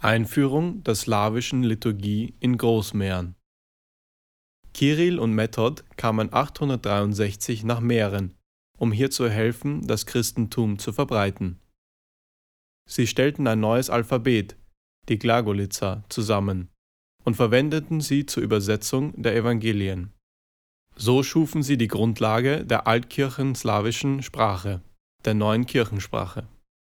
Einführung der slawischen Liturgie in Großmähren. Kirill und Method kamen 863 nach Mähren, um hier zu helfen, das Christentum zu verbreiten. Sie stellten ein neues Alphabet, die Glagolica, zusammen und verwendeten sie zur Übersetzung der Evangelien. So schufen sie die Grundlage der altkirchenslawischen Sprache, der neuen Kirchensprache.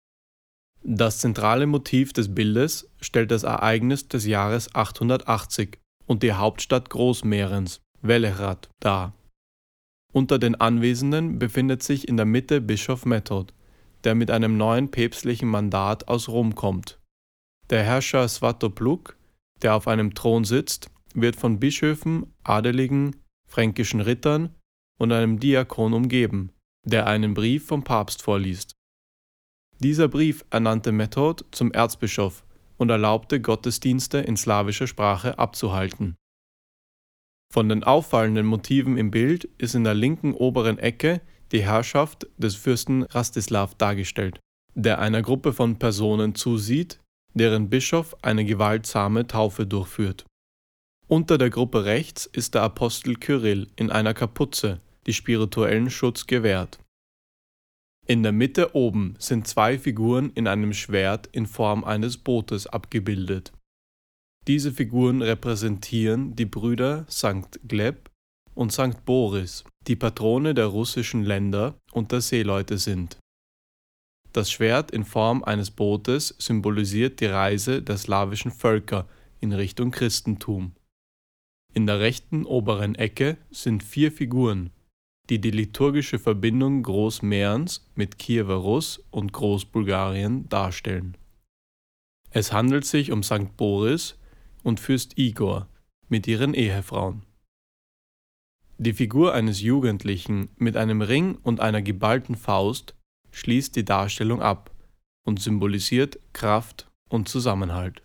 Das zentrale Motiv des Bildes stellt das Ereignis des Jahres 880 und die Hauptstadt Großmährens, Velehrad, dar. Unter den Anwesenden befindet sich in der Mitte Bischof Method, der mit einem neuen päpstlichen Mandat aus Rom kommt. Der Herrscher Svatopluk, der auf einem Thron sitzt, wird von Bischöfen, Adeligen, fränkischen Rittern und einem Diakon umgeben, der einen Brief vom Papst vorliest. Dieser Brief ernannte Method zum Erzbischof und erlaubte, Gottesdienste in slawischer Sprache abzuhalten. Von den auffallenden Motiven im Bild ist in der linken oberen Ecke die Herrschaft des Fürsten Rastislav dargestellt, der einer Gruppe von Personen zusieht, deren Bischof eine gewaltsame Taufe durchführt. Unter der Gruppe rechts ist der Apostel Kyrill in einer Kapuze, die spirituellen Schutz gewährt. In der Mitte oben sind zwei Figuren in einem Schwert in Form eines Bootes abgebildet. Diese Figuren repräsentieren die Brüder Sankt Gleb und Sankt Boris, die Patrone der russischen Länder und der Seeleute sind. Das Schwert in Form eines Bootes symbolisiert die Reise der slawischen Völker in Richtung Christentum. In der rechten oberen Ecke sind 4 Figuren, die die liturgische Verbindung Großmährens mit Kiewer Rus und Großbulgarien darstellen. Es handelt sich um Sankt Boris und Fürst Igor mit ihren Ehefrauen. Die Figur eines Jugendlichen mit einem Ring und einer geballten Faust schließt die Darstellung ab und symbolisiert Kraft und Zusammenhalt.